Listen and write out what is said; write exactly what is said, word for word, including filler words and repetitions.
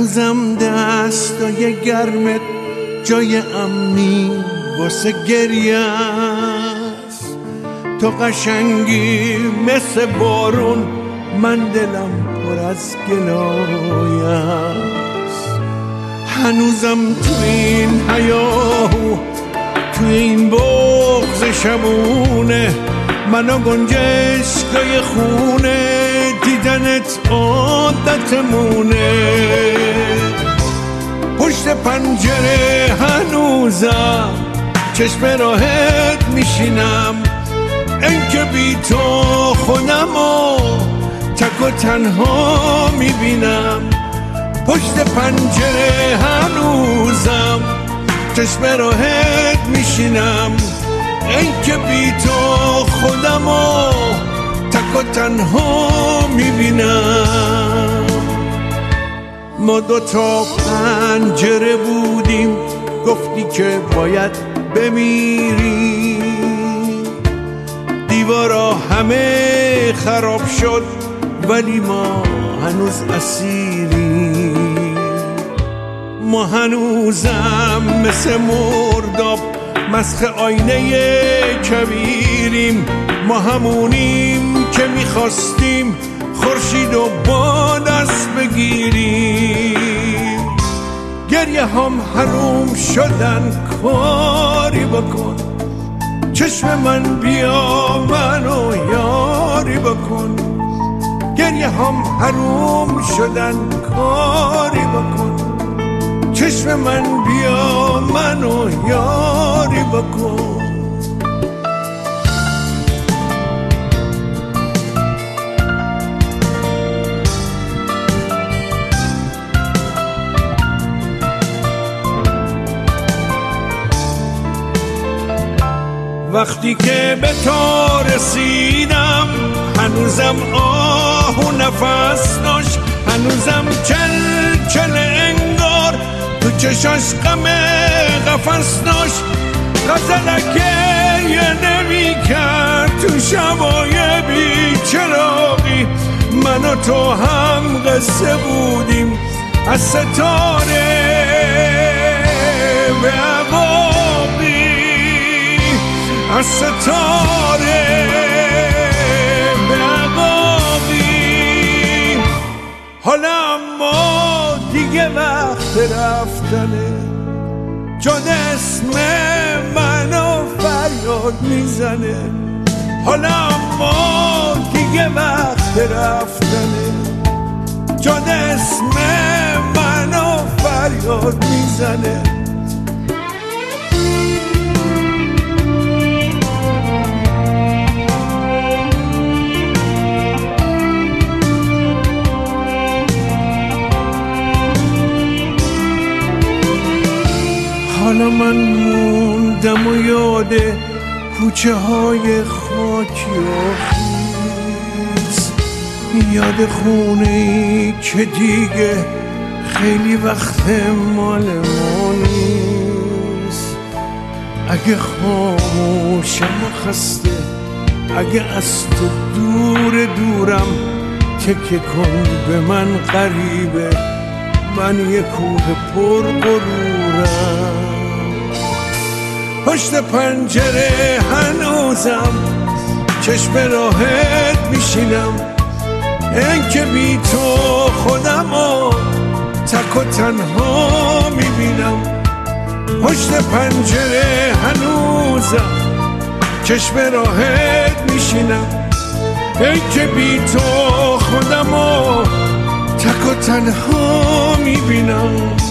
هنوزم دستای گرمت جای امنی واسه گریه است. تو قشنگی مثل بارون، من دلم پر از گلایه است. هنوزم تو این هیاهو، تو این بغض شبونه، منو گنجشگای خونه، دیدنت عادتمونه. پشت پنجره هنوزم چشم راهت میشینم، این که بی تو خودمو تک و تنها میبینم. پشت پنجره هنوزم چشم راهت میشینم، این که بی تو خودمو تک و تنها میبینم. ما دوتا پنجره بودیم، گفتی که باید بمیری. دیوارا همه خراب شد ولی ما هنوز اسیری. ما هنوزم مثل مرداب مسخ آینه کبیریم. ما همونیم که میخواستیم خورشید و با دست بگیریم. گریه هم حروم شدن، کاری بکن. چشم من بیا منو یاری بکن. گریه هم حروم شدن، کاری بکن. چشم من بیا منو یاری بکن. وقتی که به تو رسیدم هنوزم آه و نفس داشت، هنوزم چل چل انگار تو چشاش غم قفس داشت. غزلکه یه نمی کرد تو شبای بی چراغی. من و تو هم قصه بودیم از ستاره به عقابی، از ستاره به عقابی. حالا اما دیگه وقت رفتنه، جان اسم منو فریاد میزنه. حالا اما دیگه وقت رفتنه، جان اسم منو فریاد میزنه. حالا من موندم و یاد کوچه های خاکی و خیس، یاد خونه‌ای که دیگه خیلی وقت مال ما نیست. اگه خاموشم و خسته، اگه از تو دور دورم، تکه کن به من غریبه، من یه کوه پر غرورم. پشت پنجره هنوزم چشم راهت میشینم، این که بی تو خودمو تک و تنها میبینم. پشت پنجره هنوزم چشم راهت میشینم، این که بی تو خودمو تک و تنها میبینم.